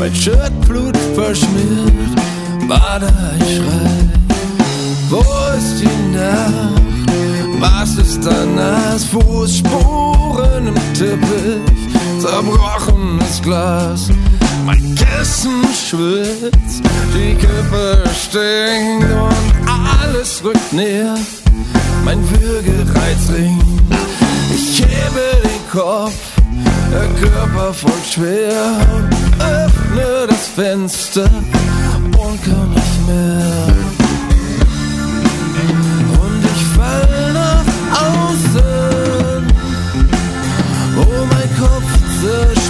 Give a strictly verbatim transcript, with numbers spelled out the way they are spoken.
mein Shirt Blut verschmiert, Bade ich schrei. Wo ist die Nacht? Was ist danach? Fußspuren im Teppich, zerbrochenes Glas. Mein Kissen schwitzt, die Kippe stinkt und alles rückt näher. Mein Würgereiz ringt, ich hebe den Kopf, der Körper folgt schwer und öffne das Fenster und komm nicht mehr. Und ich fall nach außen, oh mein Kopf zerstört.